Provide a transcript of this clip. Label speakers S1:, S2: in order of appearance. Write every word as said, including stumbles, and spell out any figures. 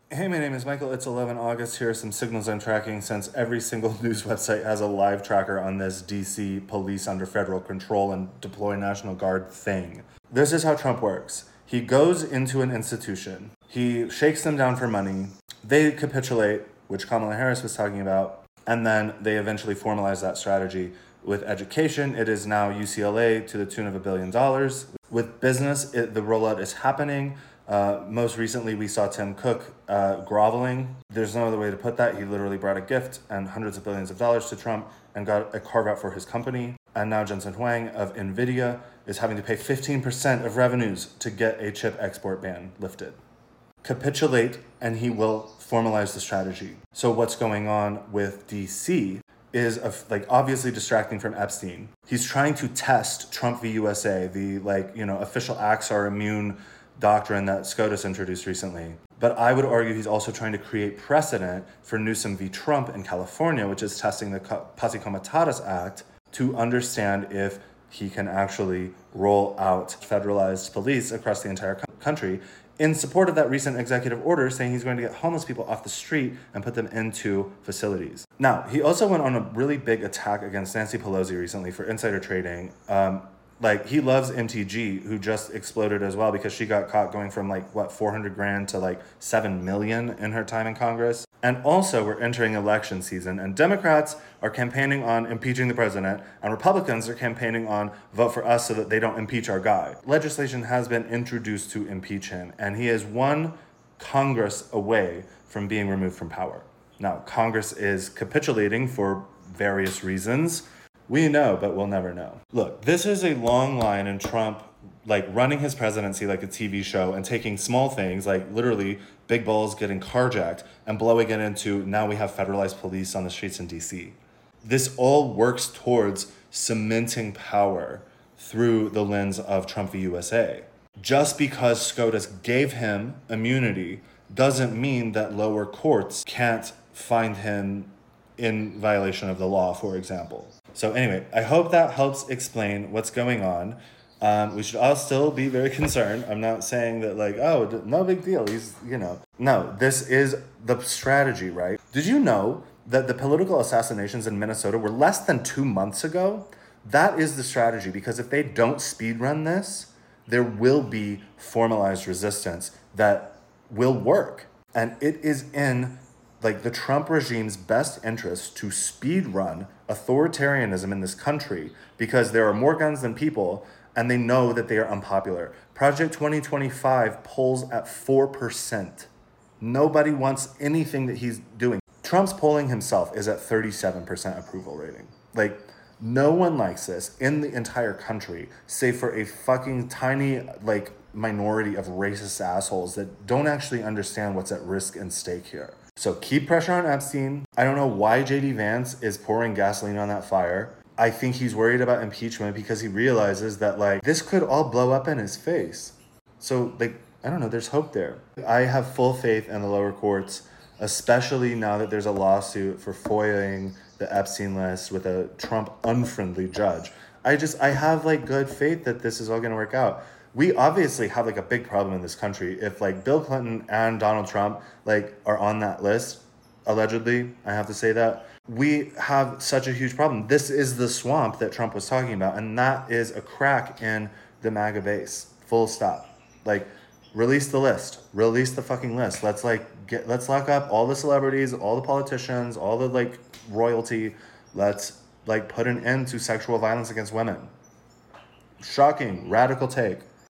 S1: Hey, my name is Michael. It's eleven August. Here are some signals I'm tracking since every single news website has a live tracker on this D C police under federal control and deploy National Guard thing. This is how Trump works. He goes into an institution. He shakes them down for money. They capitulate, which Kamala Harris was talking about, and then they eventually formalize that strategy. With education, it is now U C L A to the tune of a billion dollars. With business, it, the rollout is happening. Uh, most recently, we saw Tim Cook uh, groveling. There's no other way to put that. He literally brought a gift and hundreds of billions of dollars to Trump and got a carve out for his company. And now Jensen Huang of NVIDIA is having to pay fifteen percent of revenues to get a chip export ban lifted. Capitulate and he will formalize the strategy. So what's going on with D C is of, like obviously distracting from Epstein. He's trying to test Trump v. U S A, the like, you know, official acts are immune doctrine that SCOTUS introduced recently. But I would argue he's also trying to create precedent for Newsom v. Trump in California, which is testing the Posse Comitatus Act to understand if he can actually roll out federalized police across the entire co- country in support of that recent executive order saying he's going to get homeless people off the street and put them into facilities. Now, he also went on a really big attack against Nancy Pelosi recently for insider trading. Um, Like, he loves M T G, who just exploded as well because she got caught going from, like, what, four hundred grand to, like, seven million in her time in Congress. And also, we're entering election season, and Democrats are campaigning on impeaching the president, and Republicans are campaigning on vote for us so that they don't impeach our guy. Legislation has been introduced to impeach him, and he is one Congress away from being removed from power. Now, Congress is capitulating for various reasons. We know, but we'll never know. Look, this is a long line in Trump, like running his presidency like a T V show and taking small things like literally big balls getting carjacked and blowing it into now we have federalized police on the streets in D C. This all works towards cementing power through the lens of Trump v. U S A. Just because SCOTUS gave him immunity doesn't mean that lower courts can't find him in violation of the law, for example. So anyway, I hope that helps explain what's going on. Um, we should all still be very concerned. I'm not saying that like, oh, no big deal. He's, you know, no, this is the strategy, right? Did you know that the political assassinations in Minnesota were less than two months ago? That is the strategy, because if they don't speed run this, there will be formalized resistance that will work. And it is in like the Trump regime's best interest to speed run authoritarianism in this country because there are more guns than people and they know that they are unpopular. Project twenty twenty-five polls at four percent. Nobody wants anything that he's doing. Trump's polling himself is at thirty-seven percent approval rating. Like, no one likes this in the entire country, save for a fucking tiny, like, minority of racist assholes that don't actually understand what's at risk and stake here. So keep pressure on Epstein. I don't know why J D Vance is pouring gasoline on that fire. I think he's worried about impeachment because he realizes that, like, this could all blow up in his face. So, like, I don't know, there's hope there. I have full faith in the lower courts, especially now that there's a lawsuit for foiling the Epstein list with a Trump unfriendly judge. I just, I have, like, good faith that this is all going to work out. We obviously have like a big problem in this country. If like Bill Clinton and Donald Trump like are on that list, allegedly, I have to say that, we have such a huge problem. This is the swamp that Trump was talking about, and that is a crack in the MAGA base. Full stop. Like, release the list. Release the fucking list. Let's like get let's lock up all the celebrities, all the politicians, all the like royalty. Let's like put an end to sexual violence against women. Shocking, radical take.